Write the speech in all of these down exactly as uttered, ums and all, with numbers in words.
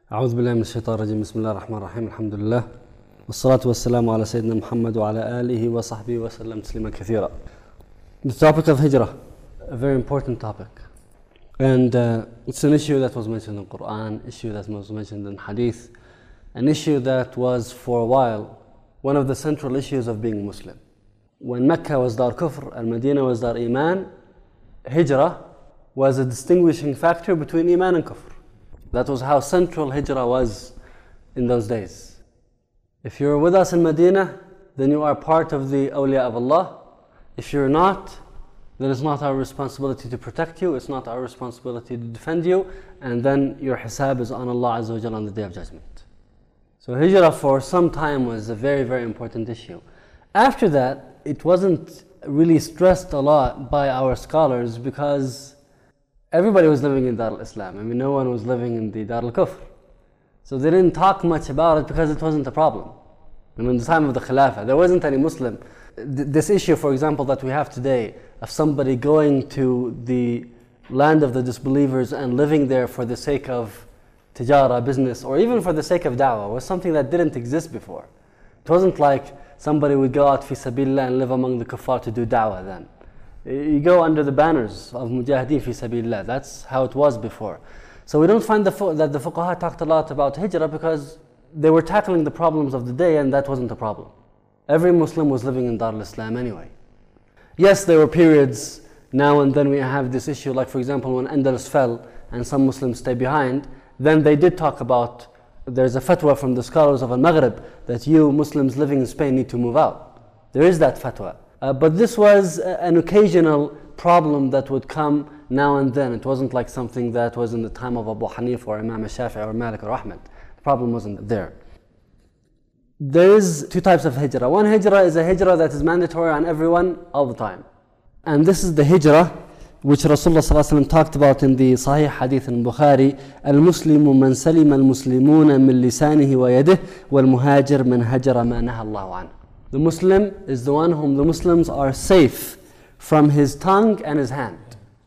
أعوذ بالله من الشيطان الرجيم. بسم الله الرحمن الرحيم. الحمد لله والصلاة والسلام على سيدنا محمد وعلى آله وصحبه وسلم تسليما كثيرا. The topic of hijrah, a very important topic, and uh, it's an issue that was mentioned in Quran, issue that was mentioned in Hadith, an issue that was for a while one of the central issues of being Muslim. When Mecca was Dar Kufr and Medina was Dar Iman, hijrah was a distinguishing factor between Iman and Kufr. That was how central hijrah was in those days. If you're with us in Medina, then you are part of the awliya of Allah. If you're not, then it's not our responsibility to protect you, it's not our responsibility to defend you, and then your hisab is on Allah Azza wa Jalla on the Day of Judgment. So hijrah for some time was a very, very important issue. After that, it wasn't really stressed a lot by our scholars because everybody was living in Dar al-Islam. I mean, no one was living in the Dar al-Kufr. So they didn't talk much about it because it wasn't a problem. And in the time of the Khilafah, there wasn't any Muslim. This issue, for example, that we have today, of somebody going to the land of the disbelievers and living there for the sake of tijara, business, or even for the sake of da'wah, was something that didn't exist before. It wasn't like somebody would go out fi sabilillah and live among the kuffar to do da'wah then. You go under the banners of Mujahideen fi sabilillah. That's how it was before. So we don't find the, that the fuqaha talked a lot about hijrah because they were tackling the problems of the day, and that wasn't a problem. Every Muslim was living in Dar al-Islam anyway. Yes, there were periods now and then we have this issue, like for example when Andalus fell and some Muslims stay behind, then they did talk about, there's a fatwa from the scholars of Al-Maghrib that you Muslims living in Spain need to move out. There is that fatwa. Uh, but this was an occasional problem that would come now and then. It wasn't like something that was in the time of Abu Hanif or Imam al-Shafi'i or Malik or Ahmed. The problem wasn't there. There is two types of hijrah. One hijrah is a hijrah that is mandatory on everyone all the time. And this is the hijrah which Rasulullah sallallahu alaihi wasallam talked about in the Sahih Hadith in Bukhari. Al-Muslimu man salima al-Muslimuna min lisanihi wa yadihi wal-muhajir man hajara ma naha Allahu anhu. The Muslim is the one whom the Muslims are safe from his tongue and his hand.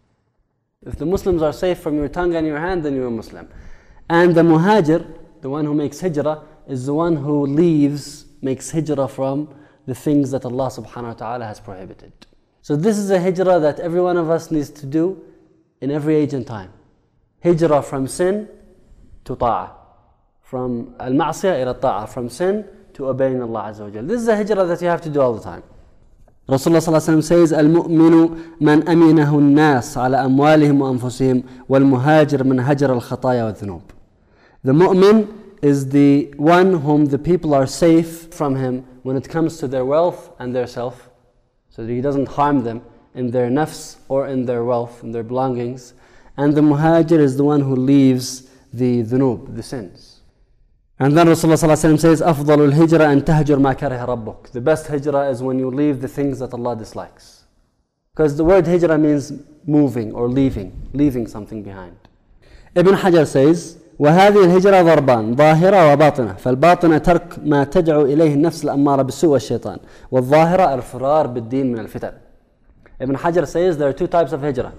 If the Muslims are safe from your tongue and your hand, then you're a Muslim. And the muhajir, the one who makes hijrah, is the one who leaves, makes hijrah from the things that Allah subhanahu wa ta'ala has prohibited. So this is a hijrah that every one of us needs to do in every age and time. Hijrah from sin to ta'ah. From al-ma'siyah ila ta'ah. From sin to obeying Allah Azza wa Jal. This is a hijrah that you have to do all the time. Rasulullah sallallahu alaihi wasallam says, "Al-mu'minu man aminahu an-nas ala amwalihim wa anfusihim, wal-muhajir man hajara al-khataya wa dhunub." The mu'min is the one whom the people are safe from him when it comes to their wealth and their self, so that he doesn't harm them in their nafs or in their wealth, in their belongings. And the muhajir is the one who leaves the dhunub, the sins. And then Rasulullah sallallahu alaihi wasallam says, "Afdalul hijra an tahjur ma kariha rabbuk." The best hijrah is when you leave the things that Allah dislikes. Because the word hijrah means moving or leaving, leaving something behind. Ibn Hajar says, وهذه الهجرة ضربان ظاهرة وباطنة فالباطنة ترك ما تدعو إليه النفس الأمارة بالسوء والشيطان والظاهرة الفرار بالدين من الفتن. Ibn Hajar says there are two types of hijrah.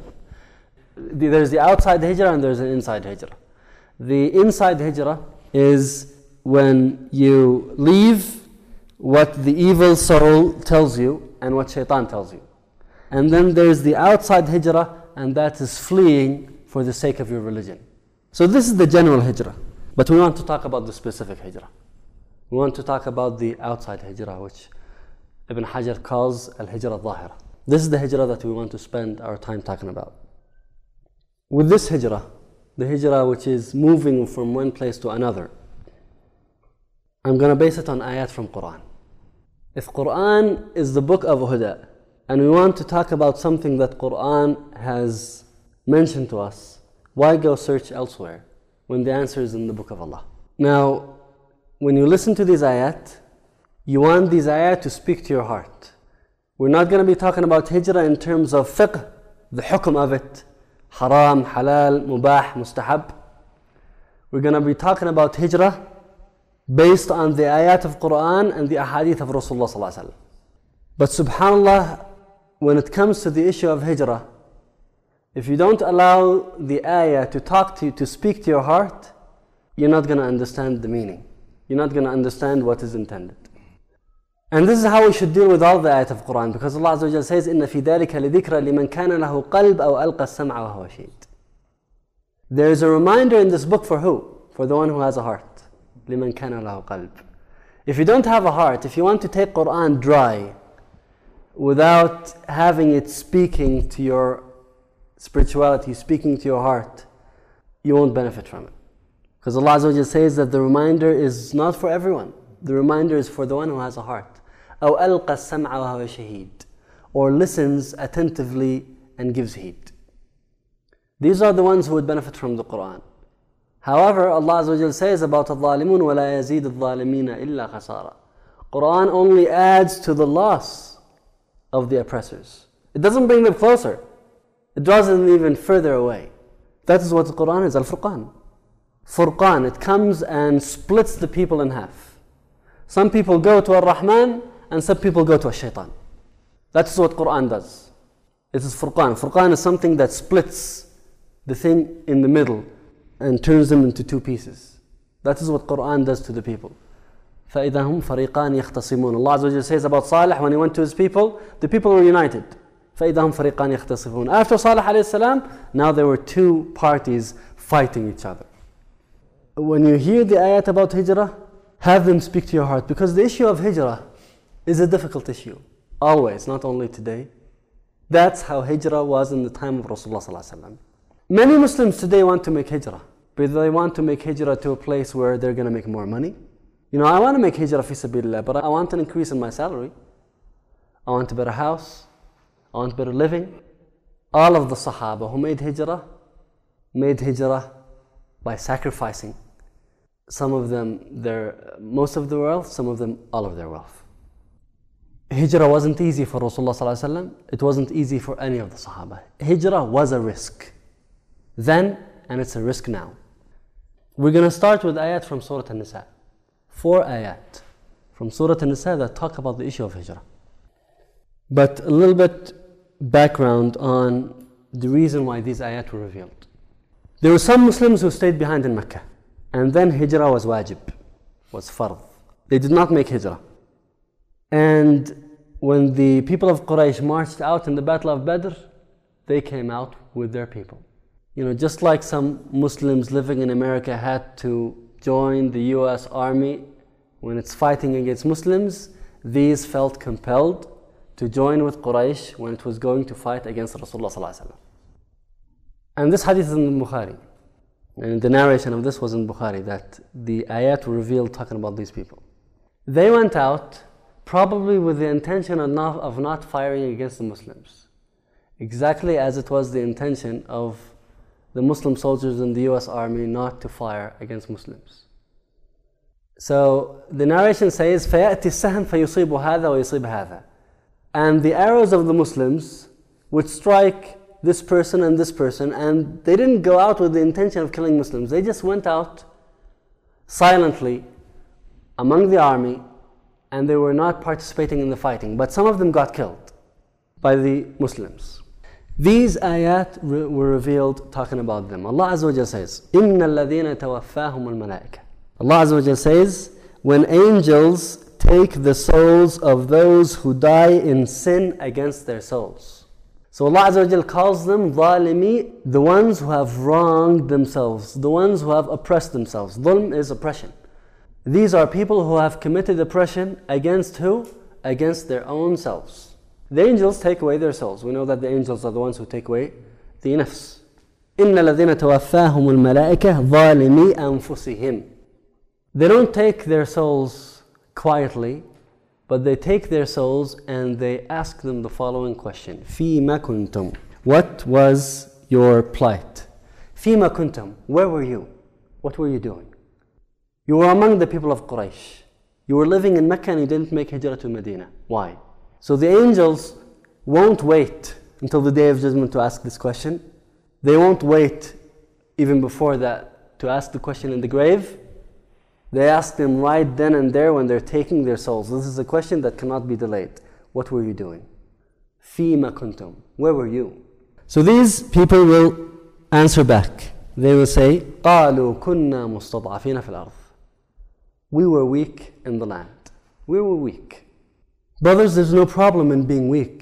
There's the outside hijrah and there's an inside hijrah. The inside hijrah is when you leave what the evil soul tells you and what shaitan tells you. And then there's the outside hijrah, and that is fleeing for the sake of your religion. So this is the general hijrah. But we want to talk about the specific hijrah. We want to talk about the outside hijrah, which Ibn Hajar calls al-hijrah al-zahira. This is the hijrah that we want to spend our time talking about. With this hijrah, the hijrah which is moving from one place to another, I'm going to base it on ayat from Quran. If Quran is the book of Huda, and we want to talk about something that Quran has mentioned to us, why go search elsewhere when the answer is in the book of Allah? Now, when you listen to these ayat, you want these ayat to speak to your heart. We're not going to be talking about hijrah in terms of fiqh, the hukm of it, haram, halal, mubah, mustahab. We're going to be talking about hijrah based on the ayat of Quran and the ahadith of Rasulullah sallallahu alaihi wasallam. But subhanallah, when it comes to the issue of hijrah, if you don't allow the ayah to talk to you, to speak to your heart, you're not going to understand the meaning. You're not going to understand what is intended. And this is how we should deal with all the ayat of Quran, because Allah Azza wa Jalla says, إِنَّ فِي ذَلِكَ لِذِكْرَ لِمَنْ كَانَ لَهُ قَلْبٌ أَوْ أَلْقَى السَّمْعَ وَهُوَ شَهِيدٌ. There is a reminder in this book for who? For the one who has a heart. لِمَنْ كَانَ لَهُ قَلْبٌ. If you don't have a heart, if you want to take Quran dry, without having it speaking to your spirituality, speaking to your heart, you won't benefit from it. Because Allah Azza wa Jalla says that the reminder is not for everyone. The reminder is for the one who has a heart. أو ألقى السمع وهو شهيد, or listens attentively and gives heed. These are the ones who would benefit from the Quran. However, Allah Azza wa Jalla says about الظالمون ولا يزيد الظالمين إلا خسارة. Quran only adds to the loss of the oppressors. It doesn't bring them closer. It draws them even further away. That is what the Quran is, Al-Furqan. Furqan, it comes and splits the people in half. Some people go to Ar-Rahman and some people go to Ash-Shaytan. That's what Quran does. It is Furqan. Furqan is something that splits the thing in the middle and turns them into two pieces. That is what Quran does to the people. فَإِذَا هُمْ فَرِيقَانِ يَخْتَصِمُونَ. Allah Azza wa Jalla says about Salih, when he went to his people, the people were united. فَإِذَا هُمْ فَرِيقَانِ يَخْتَصِمُونَ. After Salih alayhi salam, now there were two parties fighting each other. When you hear the ayat about hijrah, have them speak to your heart, because the issue of hijrah is a difficult issue. Always, not only today. That's how hijrah was in the time of Rasulullah sallallahu alaihi wasallam. Many Muslims today want to make hijrah, but they want to make hijrah to a place where they're going to make more money. You know, I want to make hijrah fi sabilillah, but I want an increase in my salary. I want a better house. I want better living. All of the Sahaba who made hijrah, made hijrah by sacrificing. Some of them their most of their wealth, some of them all of their wealth. Hijrah wasn't easy for Rasulullah sallallahu alaihi wasallam. It wasn't easy for any of the Sahaba. Hijrah was a risk then, and it's a risk now. We're going to start with ayat from Surah An-Nisa. Four ayat from Surah An-Nisa that talk about the issue of hijrah. But a little bit background on the reason why these ayat were revealed. There were some Muslims who stayed behind in Mecca, and then hijrah was wajib, was fard. They did not make hijrah. And when the people of Quraysh marched out in the Battle of Badr, they came out with their people. You know, just like some Muslims living in America had to join the U S Army when it's fighting against Muslims, these felt compelled to join with Quraysh when it was going to fight against Rasulullah sallallahu alaihi wasallam. And this hadith is in Bukhari. And the narration of this was in Bukhari, that the ayat were revealed talking about these people. They went out probably with the intention of not, of not firing against the Muslims, exactly as it was the intention of the Muslim soldiers in the U S Army not to fire against Muslims. So the narration says, فَيَأْتِ السَّهْمْ فَيُصِيبُ هَذَا وَيُصِيبُ هَذَا. And the arrows of the Muslims would strike this person and this person, and they didn't go out with the intention of killing Muslims. They just went out silently among the army, and they were not participating in the fighting. But some of them got killed by the Muslims. These ayat re- were revealed talking about them. Allah Azza wa Jalla says, إِنَّ الَّذِينَ تَوَفَّاهُمُ الْمَلَائِكَةِ. Allah Azza wa Jalla says, when angels take the souls of those who die in sin against their souls. So Allah Azza wa Jalla calls them ظالمي, the ones who have wronged themselves, the ones who have oppressed themselves. Dhulm is oppression. These are people who have committed oppression against who? Against their own selves. The angels take away their souls. We know that the angels are the ones who take away the nafs. إِنَّ الَّذِينَ تَوَفَّاهُمُ الْمَلَائِكَةِ ظَالِمِي أَنفُسِهِمْ. They don't take their souls quietly, but they take their souls and they ask them the following question. فِيمَ كُنْتُمْ. What was your plight? فِيمَ كُنْتُمْ. Where were you? What were you doing? You were among the people of Quraysh. You were living in Mecca and you didn't make hijrah to Medina. Why? So the angels won't wait until the Day of Judgment to ask this question. They won't wait even before that to ask the question in the grave. They ask them right then and there when they're taking their souls. This is a question that cannot be delayed. What were you doing? فِيمَ كُنْتُمْ. Where were you? So these people will answer back. They will say, قَالُوا كُنَّا مُسْتَضْعَفِينَ فِي الْأَرْضِ. We were weak in the land. We were weak. Brothers, there's no problem in being weak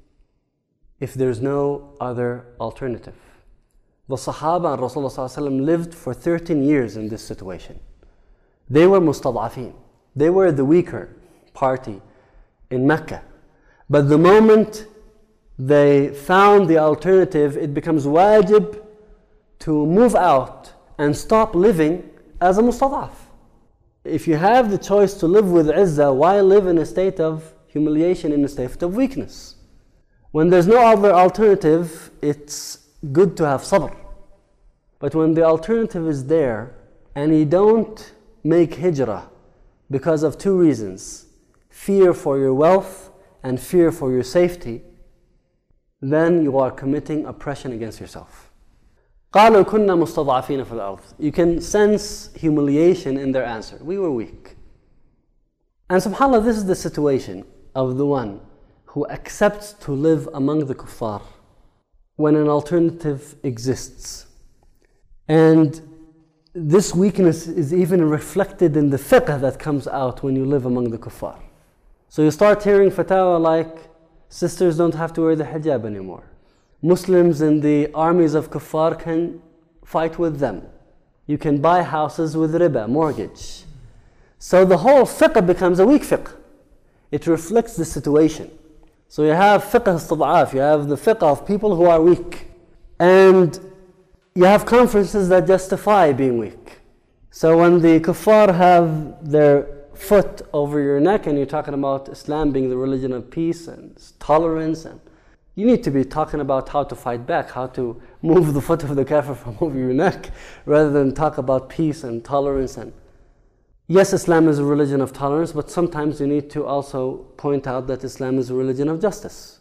if there's no other alternative. The Sahaba and Rasulullah lived for thirteen years in this situation. They were mustad'afin. They were the weaker party in Mecca. But the moment they found the alternative, it becomes wajib to move out and stop living as a mustad'af. If you have the choice to live with izzah, why live in a state of humiliation, in a state of weakness? When there's no other alternative, it's good to have sabr. But when the alternative is there and you don't make hijrah because of two reasons, fear for your wealth and fear for your safety, then you are committing oppression against yourself. قَالُوا كُنَّا مُسْتَضْعَفِينَ فِي الْأَرْضِ. You can sense humiliation in their answer. We were weak. And subhanAllah, this is the situation of the one who accepts to live among the kuffar when an alternative exists. And this weakness is even reflected in the fiqh that comes out when you live among the kuffar. So you start hearing fatwa like, sisters don't have to wear the hijab anymore. Muslims in the armies of kuffar can fight with them. You can buy houses with riba, mortgage. So the whole fiqh becomes a weak fiqh. It reflects the situation. So you have fiqh al-istid'af, you have the fiqh of people who are weak. And you have conferences that justify being weak. So when the kuffar have their foot over your neck and you're talking about Islam being the religion of peace and tolerance, and you need to be talking about how to fight back, how to move the foot of the kafir from over your neck, rather than talk about peace and tolerance. And yes, Islam is a religion of tolerance, but sometimes you need to also point out that Islam is a religion of justice.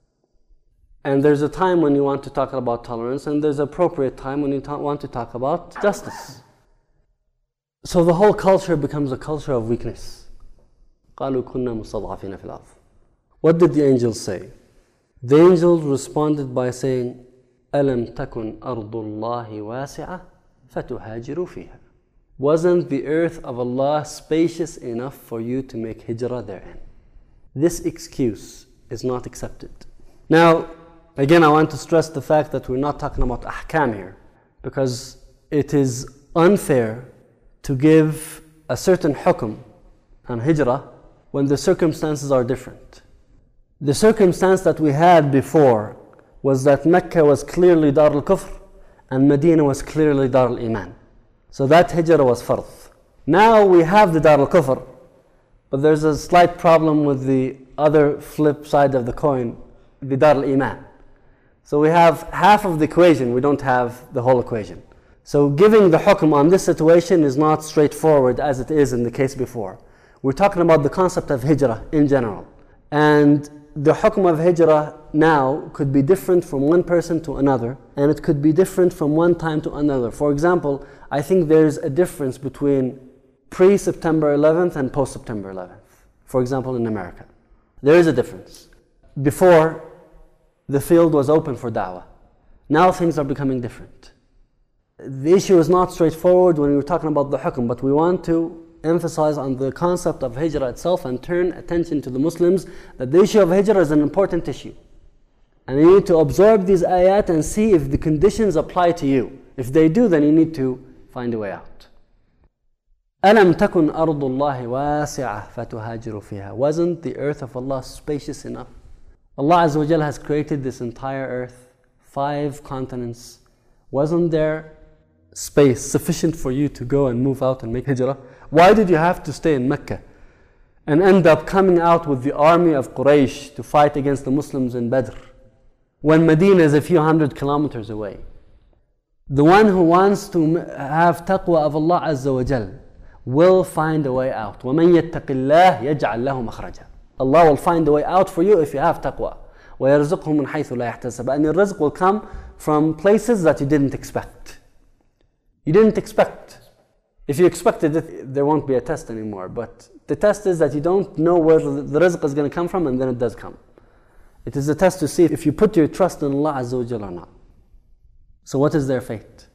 And there's a time when you want to talk about tolerance, and there's an appropriate time when you ta- want to talk about justice. So the whole culture becomes a culture of weakness. قَالُوا كُنَّا مُسْتَضْعَفِينَ فِي الْأَرْضِ. What did the angels say? The angels responded by saying, أَلَمْ تَكُنْ أَرْضُ اللَّهِ وَاسِعَةً فَتُهَاجِرُوا فِيهَا. Wasn't the earth of Allah spacious enough for you to make hijrah therein? This excuse is not accepted. Now, again, I want to stress the fact that we're not talking about ahkam here, because it is unfair to give a certain hukum on hijrah when the circumstances are different. The circumstance that we had before was that Mecca was clearly Dar al-Kufr and Medina was clearly Dar al-Iman. So that hijrah was fard. Now we have the Dar al-Kufr, but there's a slight problem with the other flip side of the coin, the Dar al-Iman. So we have half of the equation, we don't have the whole equation. So giving the hukum on this situation is not straightforward as it is in the case before. We're talking about the concept of hijrah in general. And the hukum of hijrah now could be different from one person to another, and it could be different from one time to another. For example, I think there's a difference between pre-September eleventh and post-September eleventh. For example, in America. There is a difference. Before, the field was open for da'wah. Now things are becoming different. The issue is not straightforward when we're talking about the hukum, but we want to emphasize on the concept of hijrah itself and turn attention to the Muslims that the issue of hijrah is an important issue. And you need to absorb these ayat and see if the conditions apply to you. If they do, then you need to find a way out. أَلَمْ تَكُنْ أَرْضُ اللَّهِ وَاسِعَةً فَتُهَاجِرُوا فِيهَا. Wasn't the earth of Allah spacious enough? Allah Azza wa Jal has created this entire earth, five continents. Wasn't there space sufficient for you to go and move out and make hijrah? Why did you have to stay in Mecca and end up coming out with the army of Quraysh to fight against the Muslims in Badr when Medina is a few hundred kilometers away? The one who wants to have taqwa of Allah Azza wa Jal will find a way out. وَمَنْ يَتَّقِ اللَّهِ يَجْعَلْ لَهُ مَخْرَجًا. Allah will find a way out for you if you have taqwa. وَيَرْزُقْهُ مِنْ حَيْثُ لَا يَحْتَسَبُ. And your rizq will come from places that you didn't expect. You didn't expect. If you expected it, there won't be a test anymore. But the test is that you don't know where the rizq is going to come from, and then it does come. It is a test to see if you put your trust in Allah Azza wa Jalla or not. So what is their fate?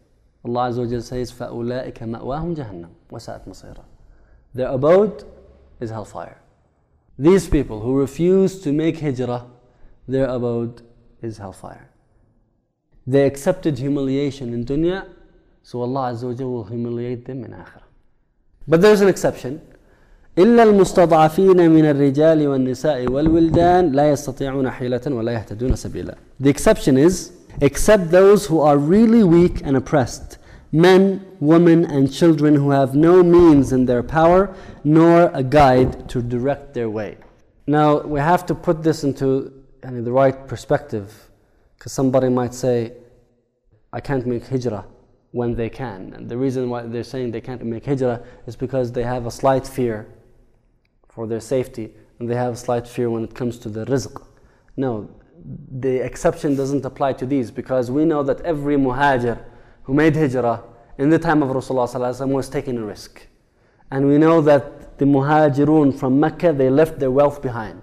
Allah Azza wa Jalla says, فَأُولَٰئِكَ مَأْوَاهُمْ جَهَنَّمْ وَسَاءَتْ مَصِيرًا. Their abode is hellfire. These people who refuse to make hijrah, their abode is hellfire. They accepted humiliation in dunya, so Allah Azza wa Jalla will humiliate them in akhirah. But there's an exception. إلا المستضعفين من الرجال والنساء والولدان لا يستطيعون حيلة ولا يهتدون سبيلا. The exception is, except those who are really weak and oppressed, men, women and children who have no means in their power nor a guide to direct their way. Now we have to put this into I mean, the right perspective, because somebody might say, I can't make hijrah when they can. And the reason why they're saying they can't make hijrah is because they have a slight fear for their safety, and they have a slight fear when it comes to the rizq. No, the exception doesn't apply to these, because we know that every muhajir who made hijrah in the time of Rasulullah sallallahu alaihi wasallam was taking a risk. And we know that the muhajirun from Mecca, they left their wealth behind.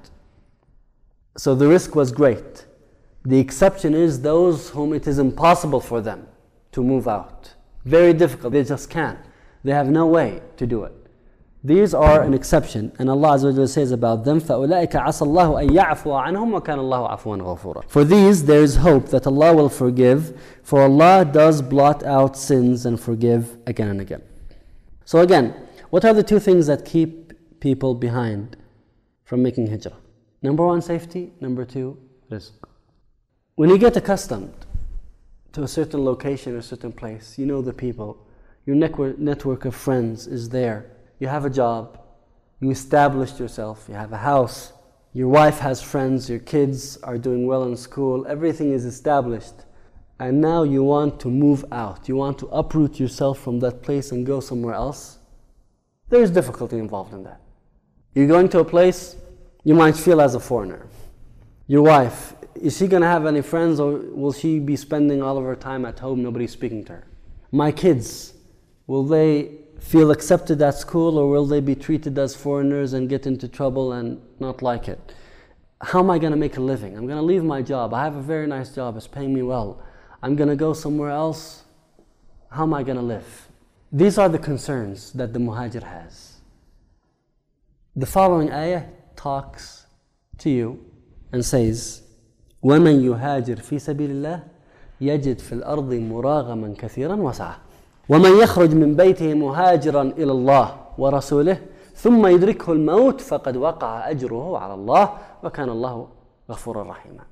So the risk was great. The exception is those whom it is impossible for them to move out. Very difficult, they just can't. They have no way to do it. These are an exception, and Allah Azza wa Jalla says about them, فَأُولَٰئِكَ عَسَى اللَّهُ أَن يَعْفُوَ عَنْهُمْ وَكَانَ اللَّهُ عَفُوًا غَفُورًا. For these there is hope that Allah will forgive, for Allah does blot out sins and forgive again and again. So again, what are the two things that keep people behind from making hijrah? Number one, safety. Number two, rizq. When you get accustomed to a certain location or a certain place, you know the people, your network, network of friends is there. You have a job, you established yourself, you have a house, your wife has friends, your kids are doing well in school, everything is established. And now you want to move out, you want to uproot yourself from that place and go somewhere else. There is difficulty involved in that. You're going to a place, you might feel as a foreigner. Your wife, is she going to have any friends, or will she be spending all of her time at home, nobody speaking to her? My kids, will they feel accepted at school, or will they be treated as foreigners and get into trouble and not like it? How am I going to make a living? I'm going to leave my job. I have a very nice job, it's paying me well. I'm going to go somewhere else. How am I going to live? These are the concerns that the muhajir has. The following ayah talks to you and says, وَمَنْ يُهَاجِرْ فِي سَبِيلِ اللَّهِ يَجِدْ فِي الْأَرْضِ مُرَاغَمًا كَثِيرًا وَسَعَةً ومن يخرج من بيته مهاجرا إلى الله ورسوله ثم يدركه الموت فقد وقع أجره على الله وكان الله غفورا رحيما.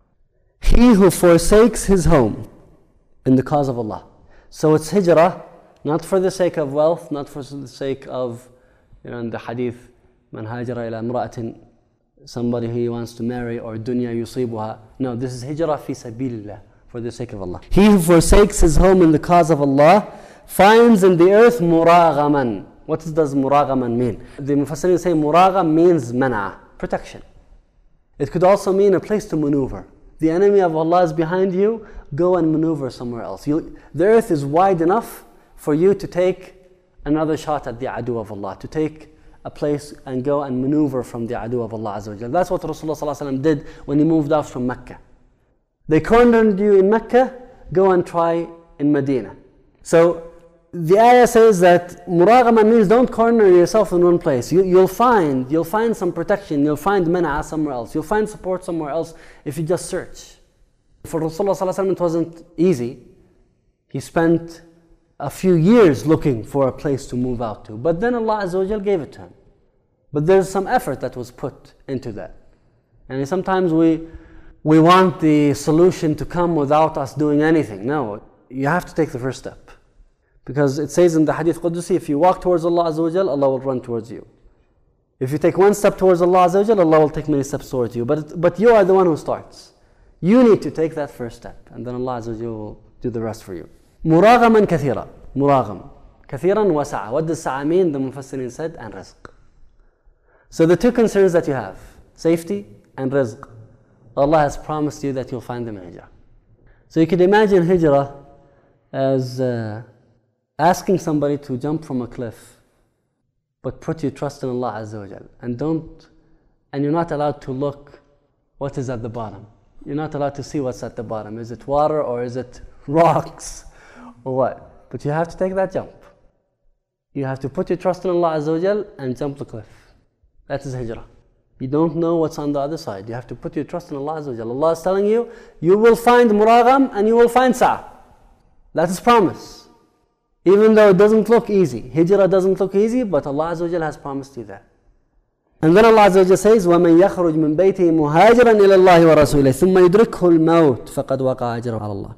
He who forsakes his home in the cause of Allah. So it's hijrah, not for the sake of wealth, not for the sake of, you know, in the hadith, من هاجر إلى امرأة, somebody who he wants to marry, or dunya yusibuha. No, this is hijrah fi sabilillah, for the sake of Allah. He who forsakes his home in the cause of Allah finds in the earth muraghaman. What does muraghaman mean? The Mufassirin say muragham means mana, protection. It could also mean a place to maneuver. The enemy of Allah is behind you, go and maneuver somewhere else. You, the earth is wide enough for you to take another shot at the adu of Allah, to take a place and go and maneuver from the adu of Allah Azza wa Jalla. That's what Rasulullah Sallallahu Alaihi Wasallam did when he moved off from Mecca. They cornered you in Mecca, go and try in Medina. So the ayah says that muraghama means don't corner yourself in one place. You, you'll find you'll find some protection, you'll find man'a somewhere else, you'll find support somewhere else if you just search. For Rasulullah Sallallahu Alaihi Wasallam it wasn't easy. He spent a few years looking for a place to move out to, but then Allah Azza wa Jal gave it to him. But there's some effort that was put into that. And sometimes we we want the solution to come without us doing anything. No, you have to take the first step. Because it says in the Hadith Qudusi, if you walk towards Allah Azza wa Jal, Allah will run towards you. If you take one step towards Allah Azza wa Jal, Allah will take many steps towards you. But, but you are the one who starts. You need to take that first step, and then Allah Azza wa Jal will do the rest for you. Muraghaman kathira. Muragham. Kathiran wa sa'a. What does sa'a mean? The Mufassirin said, and rizq. So the two concerns that you have, safety and rizq, Allah has promised you that you'll find them in hijrah. So you could imagine hijrah as uh, asking somebody to jump from a cliff, but put your trust in Allah Azza wa Jal, and don't, and you're not allowed to look what is at the bottom. You're not allowed to see what's at the bottom. Is it water or is it rocks or what? But you have to take that jump. You have to put your trust in Allah Azza wa Jal and jump the cliff. That is hijrah. You don't know what's on the other side. You have to put your trust in Allah Azza wa Jal. Allah is telling you, you will find muragham and you will find sa'a. That is promise. Even though it doesn't look easy. Hijrah doesn't look easy, but Allah Azza wa Jal has promised you that. And then Allah Azza wa Jal says, وَمَنْ يَخْرُجْ مِنْ بَيْتِهِ مُهَاجِرًا إِلَى اللَّهِ وَرَسُولِهِ ثُمَّ يُدْرِكْهُ الْمَوْتِ فَقَدْ وَقَعَ أَجْرُهُ عَلَى اللَّهِ.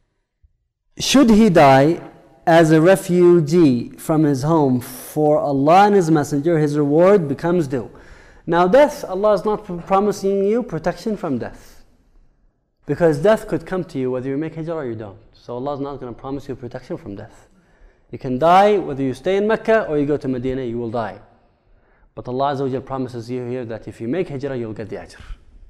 Should he die as a refugee from his home for Allah and His Messenger, his reward becomes due. Now death, Allah is not promising you protection from death. Because death could come to you whether you make hijrah or you don't. So Allah is not going to promise you protection from death. You can die whether you stay in Mecca or you go to Medina, you will die. But Allah Azza wa Jal promises you here that if you make hijrah, you'll get the ajr.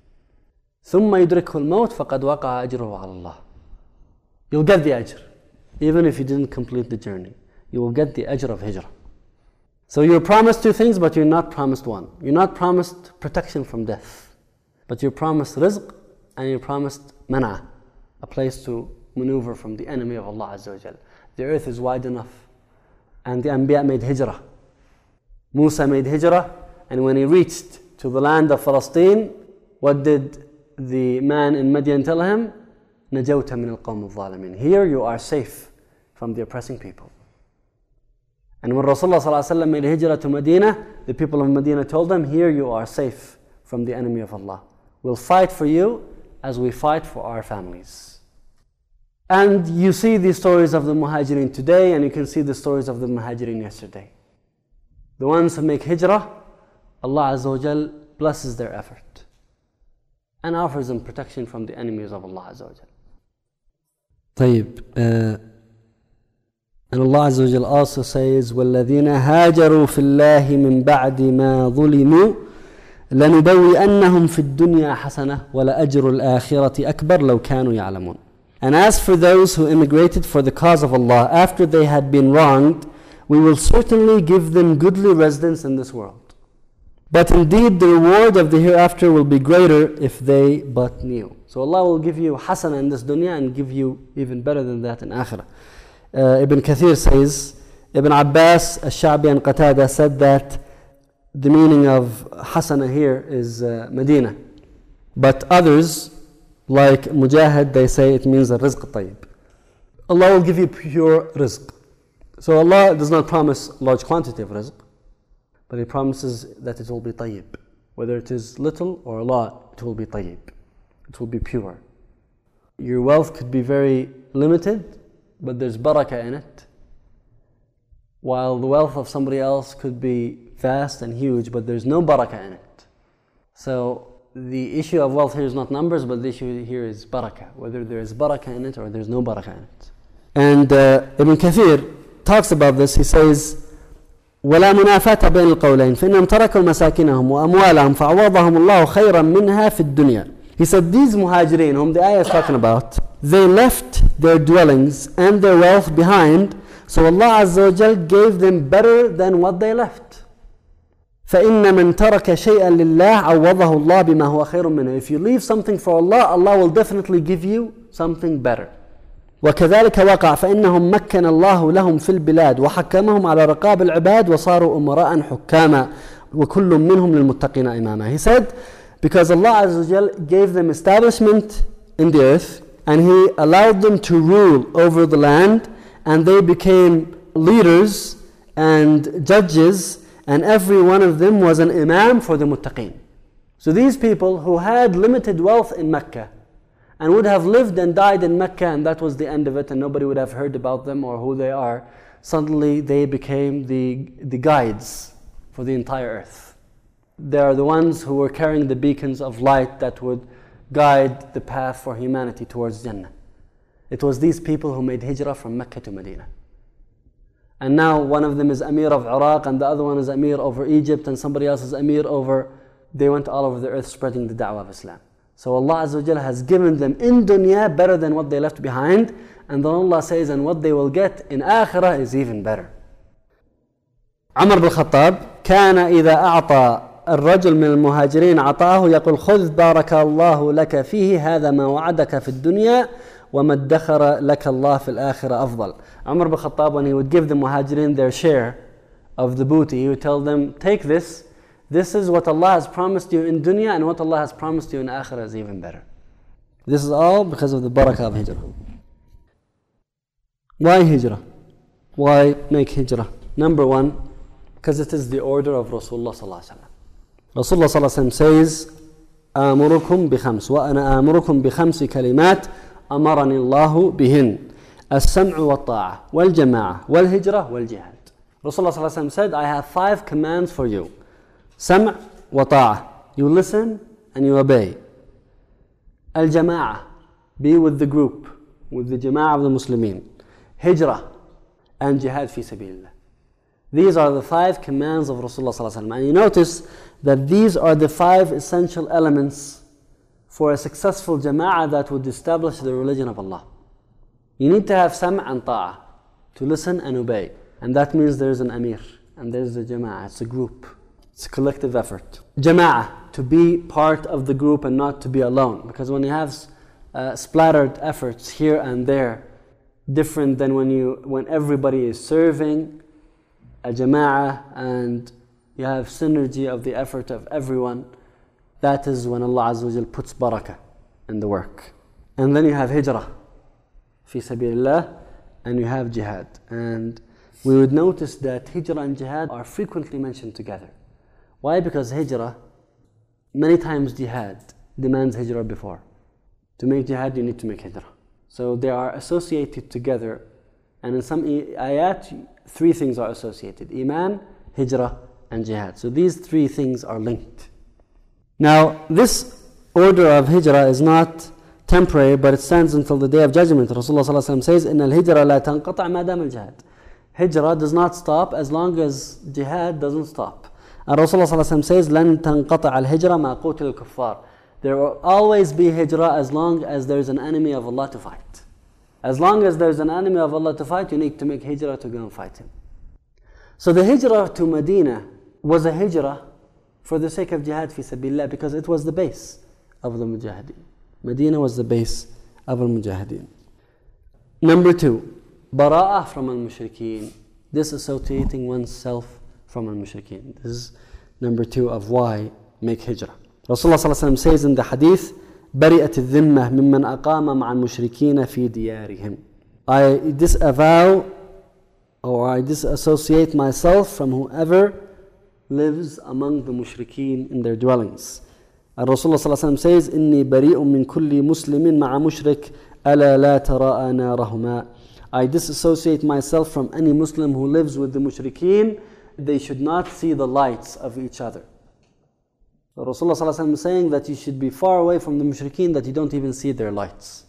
ثُمَّ يُدْرِكْهُ الْمَوْتِ فَقَدْ وَقَعَ أَجْرُهُ عَلَى اللَّهِ. You'll get the ajr. Even if you didn't complete the journey, you will get the ajr of hijrah. So you're promised two things, but you're not promised one. You're not promised protection from death, but you're promised rizq and you're promised mana, a place to maneuver from the enemy of Allah Azza wa Jal. The earth is wide enough, and the Anbiya made hijrah. Musa made hijrah, and when he reached to the land of Palestine, what did the man in Madian tell him? نَجَوْتَ مِنَ الْقَوْمِ الظَّالِمِينَ. Here you are safe from the oppressing people. And when Rasulullah sallallahu alaihi wasallam made hijrah to Medina, the people of Medina told him, here you are safe from the enemy of Allah. We'll fight for you as we fight for our families. And you see the stories of the Muhajirin today, and you can see the stories of the Muhajirin yesterday. The ones who make hijrah, Allah Azza wa Jal blesses their effort and offers them protection from the enemies of Allah Azza wa Jal. طيب, uh, and Allah Azza wa Jal also says, وَالَّذِينَ هَاجَرُوا فِي اللَّهِ مِنْ بَعْدِ مَا ظُلِمُوا لَنُبَوِّئَنَّهُمْ فِي الدُّنْيَا حَسَنَةً وَلَأَجْرُ الْآخِرَةِ أَكْبَرُ لَوْ كَانُوا يَعْلَمُونَ. And as for those who immigrated for the cause of Allah after they had been wronged, we will certainly give them goodly residence in this world. But indeed the reward of the hereafter will be greater if they but knew. So Allah will give you hasana in this dunya and give you even better than that in akhirah. Uh, Ibn Kathir says, Ibn Abbas, Al-Sha'bi and Qatada said that the meaning of hasana here is uh, Medina. But others, like Mujahid, they say it means a rizq tayyib. Allah will give you pure rizq. So Allah does not promise large quantity of rizq, but He promises that it will be tayyib. Whether it is little or a lot, it will be tayyib. It will be pure. Your wealth could be very limited, but there's barakah in it. While the wealth of somebody else could be vast and huge, but there's no barakah in it. So the issue of wealth here is not numbers, but the issue here is barakah. Whether there is barakah in it or there's no barakah in it. And uh, Ibn Kathir talks about this. He says, ولا منافاة بين القولين فإنهم تركوا مساكنهم وأموالهم فعوضهم الله خيرا منها في الدنيا. He said these muhajirin whom the ayah is talking about, they left their dwellings and their wealth behind, so Allah Azza wa Jal gave them better than what they left. فإن من ترك شيئا لله عوضه الله بما هو خير منه. If you leave something for Allah, Allah will definitely give you something better. وكذلك وقع فإنهم مكن الله لهم في البلاد وحكمهم على رقاب العباد وصاروا أمراء حكاما وكل منهم للمتقين إماما. He said, because Allah Azza wa Jal gave them establishment in the earth and He allowed them to rule over the land, and they became leaders and judges, and every one of them was an imam for the muttaqeen. So these people who had limited wealth in Mecca and would have lived and died in Mecca, and that was the end of it, and nobody would have heard about them or who they are, suddenly they became the, the guides for the entire earth. They are the ones who were carrying the beacons of light that would guide the path for humanity towards Jannah. It was these people who made hijrah from Mecca to Medina. And now one of them is Amir of Iraq, and the other one is Amir over Egypt, and somebody else is Amir over... They went all over the earth spreading the da'wah of Islam. So Allah Azza wa Jalla has given them in dunya better than what they left behind, and then Allah says, and what they will get in akhirah is even better. Umar bin Khattab كان إذا أعطى الرجل من المهاجرين عطاه يقول خذ بارك الله لك فيه هذا ما وعدك في الدنيا وَمَا ادَّخَرَ لَكَ اللَّهُ فِي الْآخِرَةِ أَفْضَلُ. Umar ibn Khattab, when he would give the muhajirin their share of the booty, he would tell them, take this, this is what Allah has promised you in dunya, and what Allah has promised you in akhirah is even better. This is all because of the barakah of hijrah. Why hijrah? Why make hijrah? Number one, because it is the order of Rasulullah sallallahu alaihi wasallam. Rasulullah sallallahu alaihi wasallam says, آمركم بخمس وأنا آمركم بخمس كلمات أمرني الله بهن السمع والطاعة والجماعة والهجرة والجهاد. Rasulullah sallallahu alaihi wasallam said, I have five commands for you. سمع وطاعة, you listen and you obey. Al-jama'ah, be with the group, with the jama'ah of the Muslimin. Hijrah and jihad fi sabilillah. These are the five commands of Rasulullah sallallahu alaihi wasallam. And you notice that these are the five essential elements for a successful jama'ah that would establish the religion of Allah. You need to have sam' and ta'ah, to listen and obey. And that means there's an amir, and there's a jama'ah, it's a group. It's a collective effort. Jama'ah, to be part of the group and not to be alone. Because when you have uh, splattered efforts here and there, different than when you when everybody is serving a jama'ah and you have synergy of the effort of everyone, that is when Allah Azza wa Jal puts barakah in the work. And then you have hijrah fi sabilillah, and you have jihad. And we would notice that hijrah and jihad are frequently mentioned together. Why? Because hijrah, many times jihad demands hijrah before. To make jihad, you need to make hijrah. So they are associated together. And in some ayat, three things are associated: Iman, hijrah, and jihad. So these three things are linked. Now, this order of hijrah is not temporary, but it stands until the day of judgment. Rasulullah sallallahu alaihi wasallam says, إِنَّ الْهِجْرَةَ لَا تَنْقَطَعْ مَا دَامَ الْجِهَادِ. Hijrah does not stop as long as jihad doesn't stop. And Rasulullah sallallahu alaihi wasallam says, لَن تَنْقَطَعَ الْهِجْرَةَ مَا قُوتِلَ الْكُفَّارِ. There will always be hijrah as long as there is an enemy of Allah to fight. As long as there is an enemy of Allah to fight, you need to make hijrah to go and fight him. So the hijrah to Medina was a hijrah for the sake of jihad fi sabilillah, because it was the base of the mujahideen. Medina was the base of al-mujahideen. Number two, bara'ah from al-mushrikeen, disassociating oneself from al-mushrikeen. This is number two of why make hijrah. Rasulullah sallallahu alaihi wasallam says in the hadith, برئت الذمة ممن أقام مع المشركين في ديارهم. I disavow or I disassociate myself from whoever lives among the mushrikeen in their dwellings. And Rasulullah sallallahu alaihi wasallam says, إني بريء من كل مسلم مع مشرك ألا لا تراءى نارهما. I disassociate myself from any Muslim who lives with the mushrikeen. They should not see the lights of each other. So Rasulullah sallallahu alaihi wasallam is saying that you should be far away from the mushrikeen, that you don't even see their lights.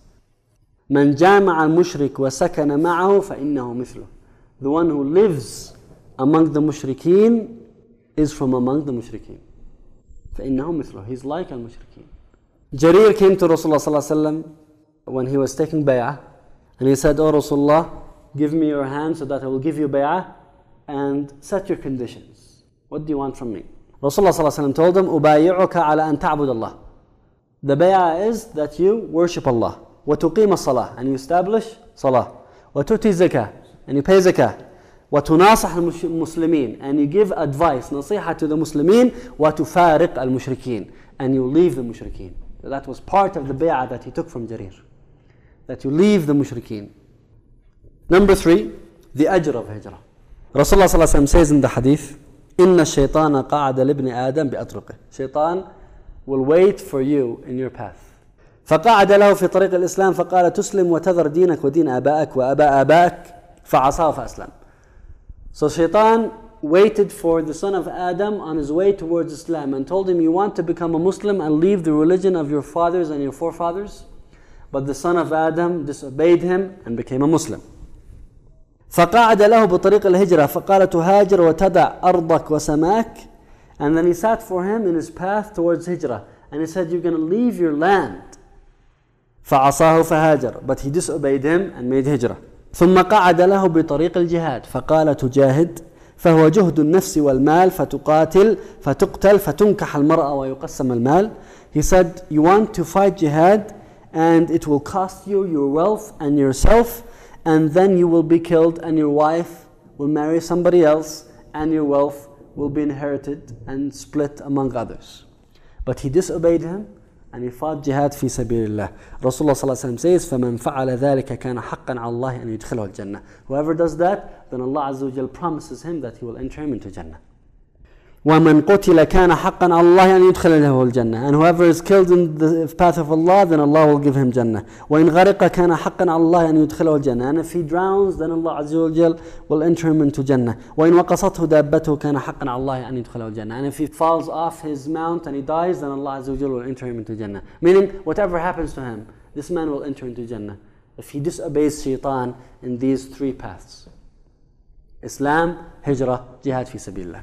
من جامع المشرك وسكن معه فإنه مثله. The one who lives among the mushrikeen is from among the mushrikeen. فإنه مثله. He's like al-mushrikeen. Jarir came to Rasulullah sallallahu alaihi wasallam when he was taking bay'ah, and he said, "Oh Rasulullah, give me your hand so that I will give you bay'ah, and set your conditions. What do you want from me?" Rasulullah sallallahu alaihi wasallam told him, "Ubayi'uka ala an ta'bud Allah." The bay'ah is that you worship Allah. وَتُقِيمَ الصَّلَاةِ, and you establish salah. وَتُؤْتِي الزَّكَاةِ, and you pay zakah. وَتُنَاصَحَ الْمُسْلِمِينَ, and you give advice, nasiha to the Muslimin. وَتُفَارِقَ الْمُشْرِكِينَ, and you leave the mushrikeen. That was part of the bay'ah that he took from Jarir, that you leave the mushrikeen. Number three, the ajr of hijrah. Rasulullah sallallahu alaihi wasallam says in the hadith, إِنَّ الشَّيْطَانَ قَعَدَ لِبْنِ آدَمْ بِأَطْرِقِهِ. Shaitan will wait for you in your path. فقعد له في طريق الإسلام فقال تسلم وتذر دينك ودين آبائك وآباء آبائك فعصاه فأسلم. So Shaitan waited for the son of Adam on his way towards Islam and told him, you want to become a Muslim and leave the religion of your fathers and your forefathers? But the son of Adam disobeyed him and became a Muslim. فقعد له بطريق الهجرة فقال تهاجر وتدع أرضك وسماك. And then he sat for him in his path towards Hijrah, and he said, you're going to leave your land. فعصاه فهاجر, but he disobeyed him and made hijrah. ثم قعد له بطريق الجهاد فقال تجاهد فهو جهد النفس والمال فتقاتل فتقتل فتنكح المرأة ويقسم المال. He said, you want to fight jihad, and it will cost you your wealth and yourself, and then you will be killed and your wife will marry somebody else and your wealth will be inherited and split among others. But he disobeyed him and he fought jihad fi sabilillah. Rasulullah sallallahu alaihi wasallam says, فَمَنْ فَعَلَ ذَلِكَ كَانَ حَقًّا عَلَى اللَّهِ أَنْ يُدْخِلَهُ الْجَنَّةِ. Whoever does that, then Allah Azza wa Jal promises him that he will enter him into Jannah. وَمَنْ قُتِلَ كَانَ حَقًّا عَلَى اللَّهِ أَنْ يُدْخِلَ لَهُ الْجَنَّةِ. And whoever is killed in the path of Allah, then Allah will give him Jannah. وَإِنْ غَرِقَ كَانَ حَقًّا عَلى اللَّهِ أَنْ يُدْخِلَهُ الْجَنَّةِ. And if he drowns, then Allah Azza wa Jal will enter him into Jannah. وَإِنْ وَقَصَتْهُ دَابَّتُهُ كَانَ حَقًّا عَلى اللَّهِ أَنْ يُدْخِلَهُ الْجَنَّةِ. And if he falls off his mount and he dies, then Allah Azza wa Jal will enter him into Jannah. Meaning, whatever happens to him, this man will enter into Jannah if he disobeys shaitan in these three paths: Islam, Hijrah, Jihad fi sabilillah.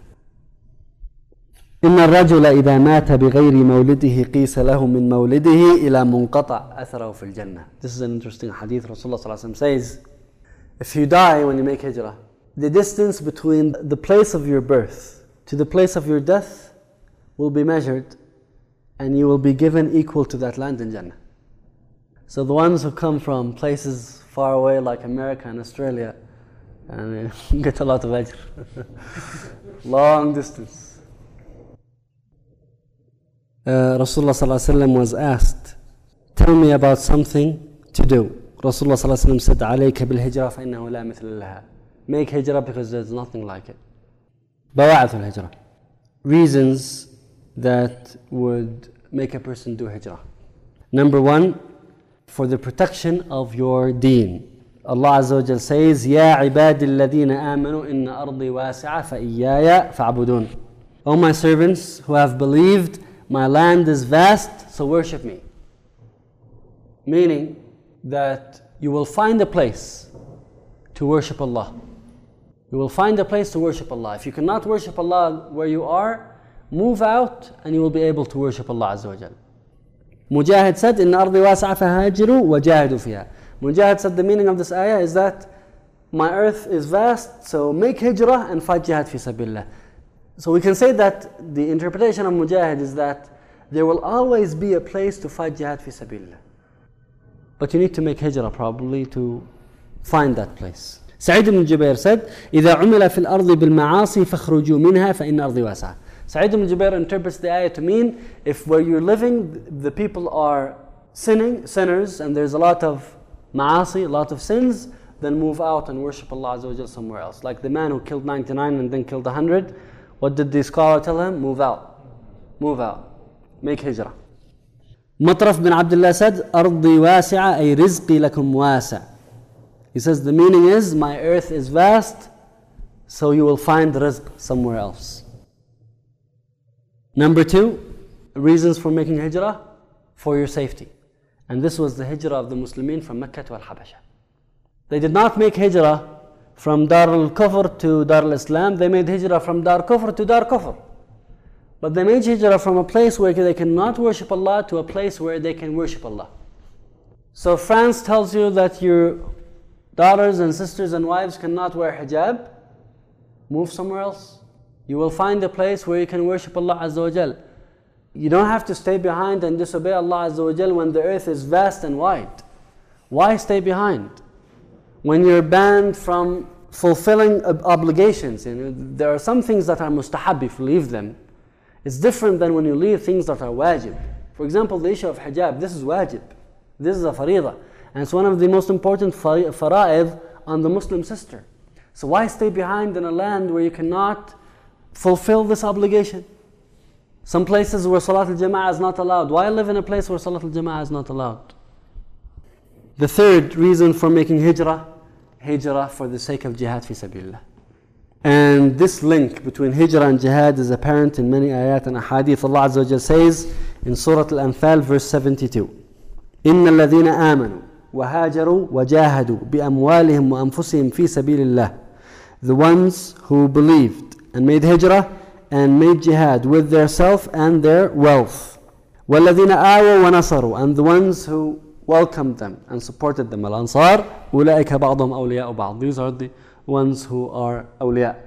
إن الرجل إذا مات بغير مولده قيس له من مولده إلى منقطع أثره في الجنة. This is an interesting hadith. Rasulullah sallallahu alaihi wasallam says, if you die when you make hijrah, the distance between the place of your birth to the place of your death will be measured, and you will be given equal to that land in Jannah. So the ones who come from places far away like America and Australia, and get a lot of ajr. Long distance. Uh, Rasulullah sallallahu alaihi wasallam was asked, tell me about something to do. Rasulullah sallallahu alaihi wasallam said, عليك بالهجرة فإنه لا مثل لها. Make hijrah because there's nothing like it. بواعث الهجرة. Reasons that would make a person do hijrah. Number one, for the protection of your deen. Allah Azza wa Jal says, يا عبادي الذين آمنوا إن أرضي واسعة فإياي فاعبدون. O my servants who have believed, my land is vast, so worship me. Meaning that you will find a place to worship Allah. You will find a place to worship Allah. If you cannot worship Allah where you are, move out and you will be able to worship Allah Azza wa Jal. Mujahid said, إن أرضي واسعة فهاجروا وجاهدوا فيها. Mujahid said the meaning of this ayah is that my earth is vast, so make hijrah and fight jihad fi sabilillah. So we can say that the interpretation of Mujahid is that there will always be a place to fight jihad fi sabilillah. But you need to make hijrah probably to find that place. Sa'id ibn Jubair said, إذا عمل في الأرض بالمعاصي فاخرجوا منها فإن أرضي واسعة. Sa'id ibn Jubair interprets the ayah to mean, if where you're living the people are sinning, sinners, and there's a lot of ma'asi, a lot of sins, then move out and worship Allah Azza wa Jal somewhere else. Like the man who killed ninety-nine and then killed one hundred. What did the scholar tell him? Move out. Move out. Make hijrah. Matraf bin Abdullah said, أرضي واسعة أي رزقي لكم واسع. He says the meaning is, my earth is vast, so you will find rizq somewhere else. Number two, reasons for making hijrah, for your safety. And this was the hijrah of the Muslimin from Mecca to Al-Habasha. They did not make hijrah from Dar al-Kufr to Dar al-Islam. They made hijrah from Dar Kufr to Dar Kufr. But they made hijrah from a place where they cannot worship Allah to a place where they can worship Allah. So France tells you that your daughters and sisters and wives cannot wear hijab. Move somewhere else. You will find a place where you can worship Allah Azza wa Jal. You don't have to stay behind and disobey Allah Azza wa Jal when the earth is vast and wide. Why stay behind? When you're banned from fulfilling obligations, you know, there are some things that are mustahab if you leave them. It's different than when you leave things that are wajib. For example, the issue of hijab, this is wajib. This is a faridah. And it's one of the most important fara'id on the Muslim sister. So why stay behind in a land where you cannot fulfill this obligation? Some places where Salat al-Jama'ah is not allowed. Why live in a place where Salat al-Jama'ah is not allowed? The third reason for making hijrah, hijrah for the sake of jihad fi sabilillah. And this link between hijrah and jihad is apparent in many ayat and ahadith. Allah Azza wa Jal says in Surah Al-Anfal verse seventy-two, إِنَّ الَّذِينَ آمَنُوا وَهَاجَرُوا وَجَاهَدُوا بِأَمْوَالِهِمْ وَأَنفُسِهِمْ فِي سَبِيلِ اللَّهِ. The ones who believed and made hijrah and made jihad with their self and their wealth. وَالَّذِينَ آوَوا وَنَصَرُوا. And the ones who welcomed them and supported them. Al-Ansar, أُولَئِكَ بَعْضُهُمْ أَوْلِيَاءُ بَعْض. These are the ones who are awliya.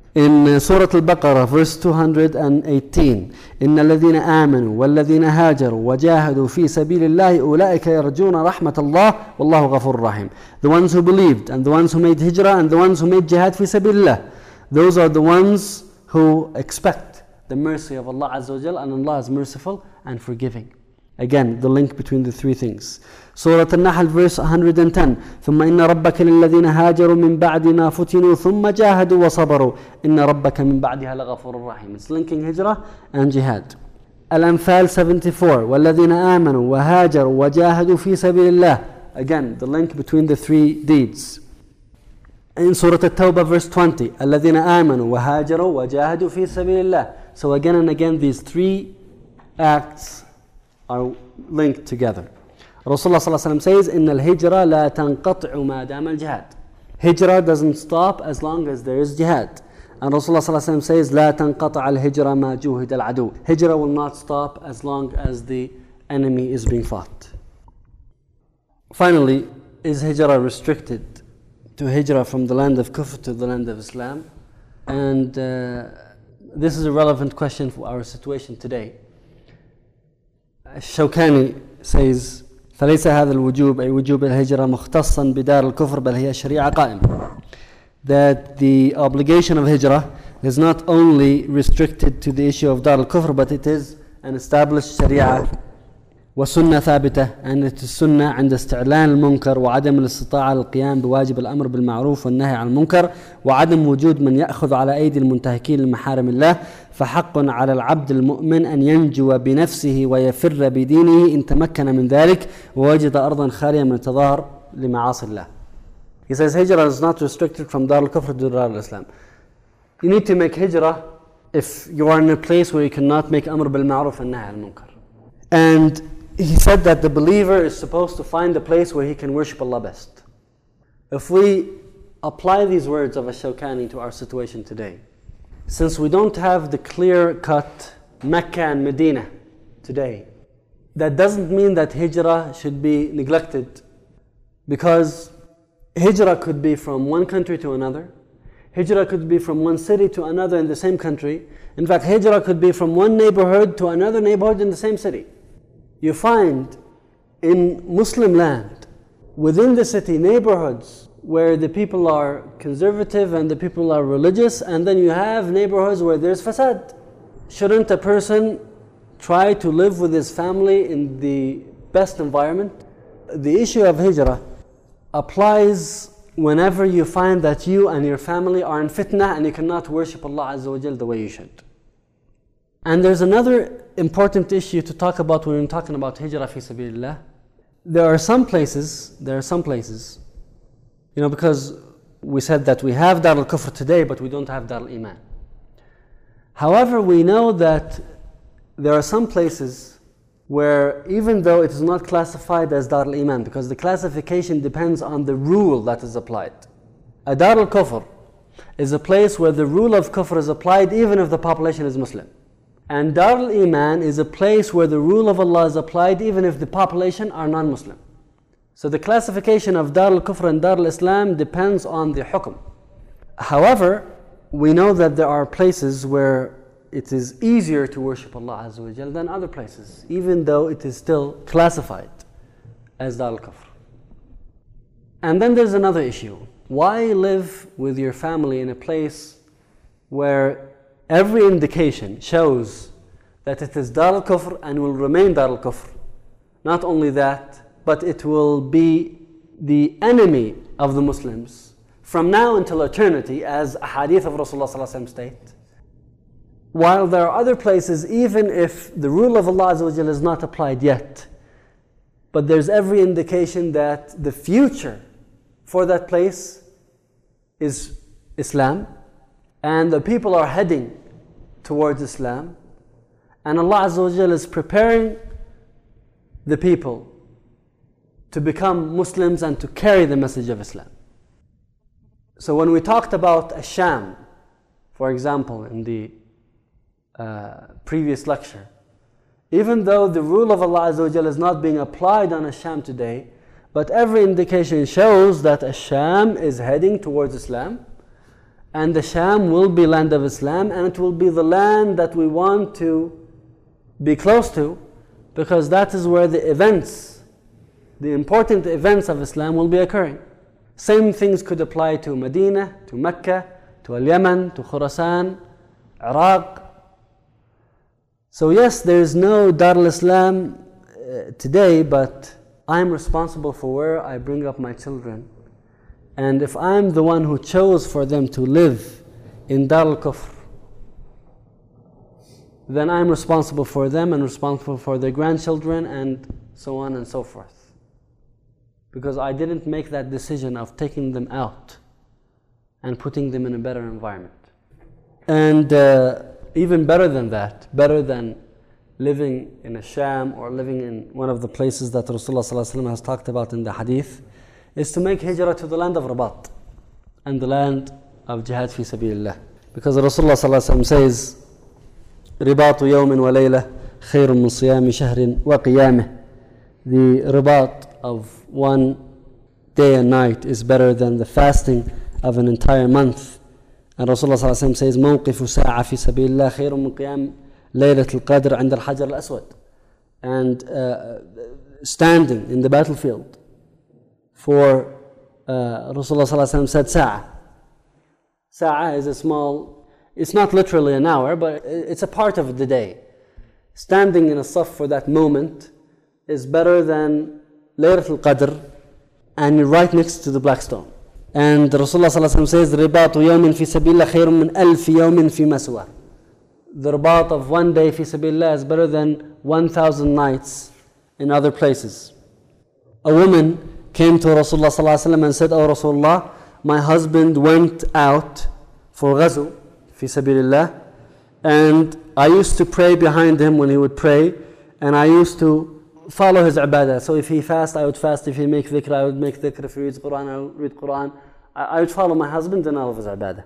In Surah Al-Baqarah, verse two hundred eighteen, إن الذين آمنوا والذين هاجروا وجاهدوا في سبيل الله أولئك يرجون رحمة الله والله غفور رحيم. The ones who believed and the ones who made hijrah and the ones who made jihad في سبيل الله, those are the ones who expect the mercy of Allah Azza wa Jal, and Allah is merciful and forgiving. Again, the link between the three things. Surah Al-Nahl, verse one hundred ten. ثم إن ربك للذين هاجروا من بعد ما فتنوا ثم جاهدوا وصبروا إن ربك من بعدها لغفور رحيم. It's linking hijrah and jihad. Al-Anfal seventy-four. والذين آمنوا وهاجروا وجاهدوا في سبيل الله. Again, the link between the three deeds. In Surah At-Tawbah, verse twenty. الذين آمنوا وهاجروا وجاهدوا في سبيل الله. So again and again, these three acts are linked together. Rasulullah sallallahu alaihi wasallam says, إن الهجرة لا تنقطع ما دام الجهاد. Hijrah doesn't stop as long as there is jihad. And Rasulullah sallallahu alaihi wasallam says, لا تنقطع الهجرة ما جوهد العدو. Hijrah will not stop as long as the enemy is being fought. Finally, is hijrah restricted to hijrah from the land of Kufr to the land of Islam? And uh, this is a relevant question for our situation today. الشوكاني says فليس هذا الوجوب أي وجوب الهجرة مختصا بدار الكفر بل هي شريعة قائمة. That the obligation of hijrah is not only restricted to the issue of dar al-kufr, but it is an established sharia وسنة ثابتة, and it is sunnah عند استعلان المنكر وعدم الاستطاعة للقيام بواجب الأمر بالمعروف والنهي عن المنكر وعدم وجود من يأخذ على أيدي المنتهكين لمحارم الله. فحق على العبد المؤمن أن ينجو بنفسه ويفر بدينه إن تمكن من ذلك ووجد أرضا خالية من التظاهر لمعاصي الله. He says hijrah is not restricted from Dar al-Kufr to Dar al-Islam. You need to make hijrah if you are in a place where you cannot make amr bil ma'ruf and nahy al-munkar. And he said that the believer is supposed to find a place where he can worship Allah best. If we apply these words of Ash-Shawkani to our situation today, since we don't have the clear-cut Mecca and Medina today, that doesn't mean that hijrah should be neglected, because hijrah could be from one country to another. Hijrah could be from one city to another in the same country. In fact, hijrah could be from one neighborhood to another neighborhood in the same city. You find in Muslim land, within the city, neighborhoods where the people are conservative and the people are religious, and then you have neighborhoods where there's fasad. Shouldn't a person try to live with his family in the best environment? The issue of hijrah applies whenever you find that you and your family are in fitnah and you cannot worship Allah Azza wa Jal the way you should. And there's another important issue to talk about when we're talking about hijrah fi sabilillah. There are some places, there are some places, you know, because we said that we have Dar al-Kufr today, but we don't have Dar al-Iman. However, we know that there are some places where, even though it is not classified as Dar al-Iman, because the classification depends on the rule that is applied. A Dar al-Kufr is a place where the rule of kufr is applied even if the population is Muslim. And Dar al-Iman is a place where the rule of Allah is applied even if the population are non-Muslim. So the classification of Dar al-Kufr and Dar al-Islam depends on the hukm. However, we know that there are places where it is easier to worship Allah Azza wa Jal than other places, even though it is still classified as Dar al-Kufr. And then there's another issue. Why live with your family in a place where every indication shows that it is Dar al-Kufr and will remain Dar al-Kufr? Not only that, but it will be the enemy of the Muslims from now until eternity, as hadith of Rasulullah sallallahu alaihi wasallam state. While there are other places, even if the rule of Allah Azza wa Jalla is not applied yet, but there's every indication that the future for that place is Islam, and the people are heading towards Islam, and Allah Azza wa Jalla is preparing the people to become Muslims and to carry the message of Islam. So when we talked about Ash-Sham, for example, in the uh, previous lecture, even though the rule of Allah Azza wa Jalla is not being applied on Ash-Sham today, but every indication shows that Ash-Sham is heading towards Islam, And the Sham will be land of Islam, and it will be the land that we want to be close to, because that is where the events, the important events of Islam will be occurring. Same things could apply to Medina, to Mecca, to Al-Yaman, to Khurasan, Iraq. So yes, there is no Dar al-Islam uh, today, but I'm responsible for where I bring up my children. And if I'm the one who chose for them to live in Dar al-Kufr, then I'm responsible for them and responsible for their grandchildren and so on and so forth. Because I didn't make that decision of taking them out and putting them in a better environment. And uh, even better than that, better than living in a Sham or living in one of the places that Rasulullah sallallahu alaihi wasallam has talked about in the hadith, is to make hijrah to the land of Rabat and the land of jihad fi sabilillah. Because Rasulullah sallallahu alaihi wasallam says, رباط يوم وليلة خير من صيام شهر وقيامه. The ribat of one day and night is better than the fasting of an entire month. And Rasulullah sallallahu alaihi wasallam says, موقف ساعة في سبيل الله خير من قيام ليلة القدر عند الحجر الأسود. And uh, standing in the battlefield for uh, Rasulullah sallallahu alaihi wasallam said sa'a. Sa'a is a small, it's not literally an hour, but it's a part of the day. Standing in a saf for that moment is better than Laylatul Qadr, and you're right next to the black stone. And Rasulullah sallallahu alaihi wasallam says, رِبَاطُ يَوْمٍ فِي سَبِيلَّهِ خَيْرٌ مِّنْ أَلْفِ يَوْمٍ فِي مَسْوَى. The ribat of one day fi sabilillah is better than one thousand nights in other places. A woman came to Rasulullah sallallahu alaihi wasallam and said, "Oh Rasulullah, my husband went out for ghazu fi sabilillah, and I used to pray behind him when he would pray, and I used to follow his ibadah. So if he fast, I would fast. If he make dhikr, I would make dhikr. If he reads Quran, I would read Quran. I, I would follow my husband in all of his ibadah.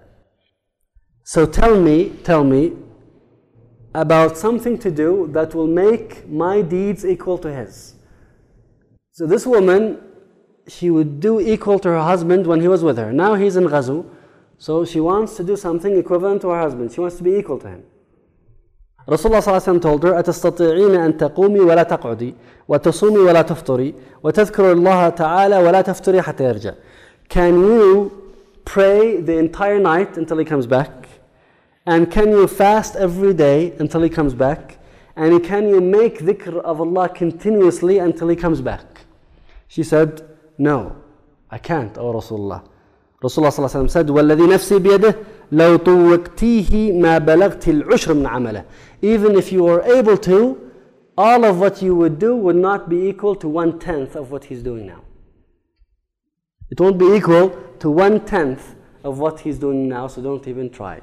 So tell me, tell me about something to do that will make my deeds equal to his." So this woman, she would do equal to her husband when he was with her. Now he's in ghazu, so she wants to do something equivalent to her husband. She wants to be equal to him. Rasulullah sallallahu alaihi wasallam told her, أَتَسْتَطِيعِينَ أَن تَقُومِي وَلَا تَقْعُدِي وَتَصُومِي وَلَا تَفْطُرِي وَتَذْكُرُ اللَّهَ تَعَالَى وَلَا تَفْطُرِي حَتَّى يَرْجَعَ. Can you pray the entire night until he comes back? And can you fast every day until he comes back? And can you make dhikr of Allah continuously until he comes back? She said, "No, I can't, O Rasulullah." Rasulullah sallallahu alaihi wasallam said, وَالَّذِي نَفْسِي بِيَدِهِ لَوْ طُوِّقْتِيهِ مَا بَلَغْتِ الْعُشْرَ مِنْ عَمَلِهِ. Even if you were able to, all of what you would do would not be equal to one-tenth of what he's doing now. It won't be equal to one-tenth of what he's doing now, so don't even try.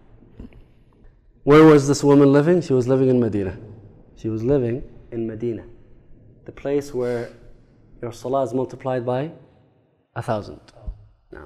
Where was this woman living? She was living in Medina. She was living in Medina, the place where your salah is multiplied by a thousand. No.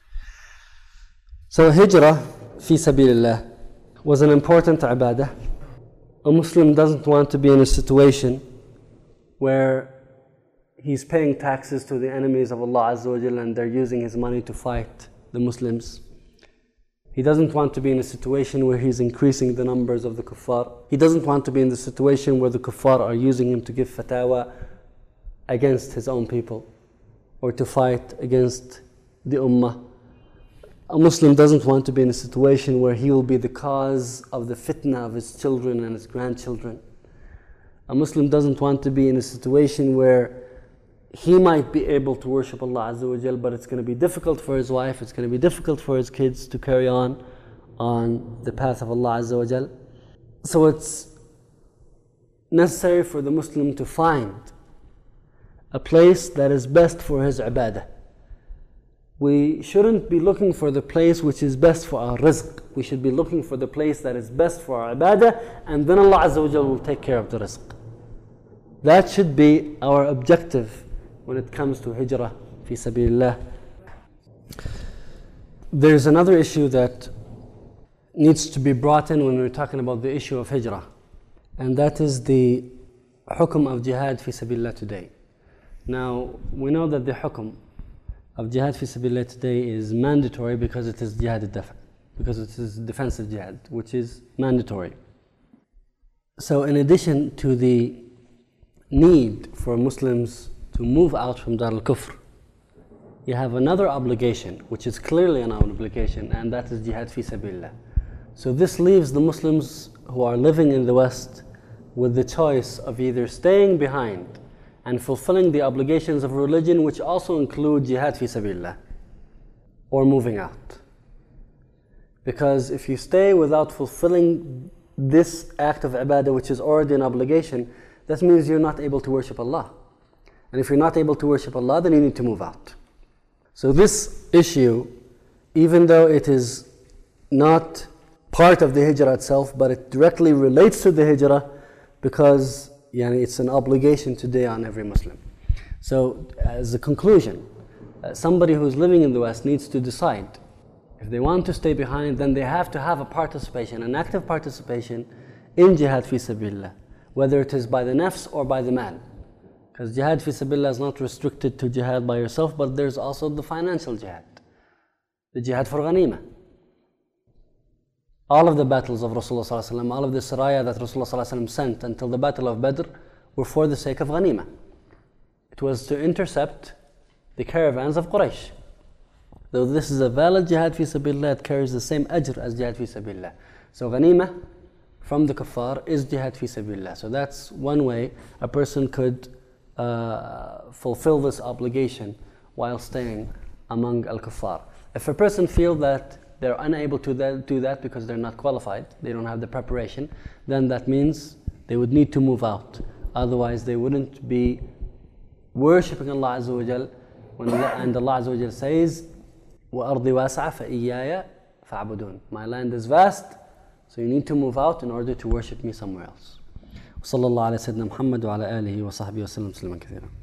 So hijrah fi sabilillah was an important ibadah. A Muslim doesn't want to be in a situation where he's paying taxes to the enemies of Allah Azza wa Jalla and they're using his money to fight the Muslims. He doesn't want to be in a situation where he's increasing the numbers of the kuffar. He doesn't want to be in the situation where the kuffar are using him to give fatwa against his own people or to fight against the ummah. A Muslim doesn't want to be in a situation where he will be the cause of the fitna of his children and his grandchildren. A Muslim doesn't want to be in a situation where he might be able to worship Allah Azza wa Jal, but it's going to be difficult for his wife, it's going to be difficult for his kids to carry on on the path of Allah Azza wa Jal. So it's necessary for the Muslim to find a place that is best for his ibadah. We shouldn't be looking for the place which is best for our rizq. We should be looking for the place that is best for our ibadah, and then Allah Azza wa Jal will take care of the rizq. That should be our objective when it comes to hijrah fi sabilillah. There's another issue that needs to be brought in when we're talking about the issue of hijrah, and that is the hukum of jihad fi sabilillah today. Now, we know that the hukum of jihad fi sabilillah today is mandatory because it is jihad al-dafa'. because it is defensive jihad, which is mandatory. So in addition to the need for Muslims to move out from Dar al-Kufr, you have another obligation, which is clearly an obligation, and that is jihad fi sabilillah. So this leaves the Muslims who are living in the West with the choice of either staying behind and fulfilling the obligations of religion, which also include jihad fi sabilillah, or moving out. Because if you stay without fulfilling this act of ibadah, which is already an obligation, that means you're not able to worship Allah. And if you're not able to worship Allah, then you need to move out. So this issue, even though it is not part of the hijrah itself, but it directly relates to the hijrah, because yani, it's an obligation today on every Muslim. So as a conclusion, uh, somebody who's living in the West needs to decide. If they want to stay behind, then they have to have a participation, an active participation in jihad fi sabilillah, whether it is by the nafs or by the mal. Because jihad fi sabilillah is not restricted to jihad by yourself, but there's also the financial jihad, the jihad for ghanima. All of the battles of Rasulullah sallallahu alaihi wasallam, all of the saraya that Rasulullah sallallahu alaihi wasallam sent until the battle of Badr were for the sake of ghanima. It was to intercept the caravans of Quraysh. Though this is a valid jihad fi sabilillah, it carries the same ajr as jihad fi sabilillah. So ghanima from the kuffar is jihad fi sabilillah. So that's one way a person could uh, fulfill this obligation while staying among al-kuffar. If a person feels that they're unable to that, do that because they're not qualified, they don't have the preparation, then that means they would need to move out. Otherwise they wouldn't be worshipping Allah Azza wa Jal, when Allah, and Allah Azza wa Jal says, وَأَرْضِ وَاسَعَ فَإِيَّايَ فَعْبُدُونَ. My land is vast, so you need to move out in order to worship me somewhere else. وصلى الله على سيدنا محمد وعلى آله وصحبه وسلم تسليما كثيرا.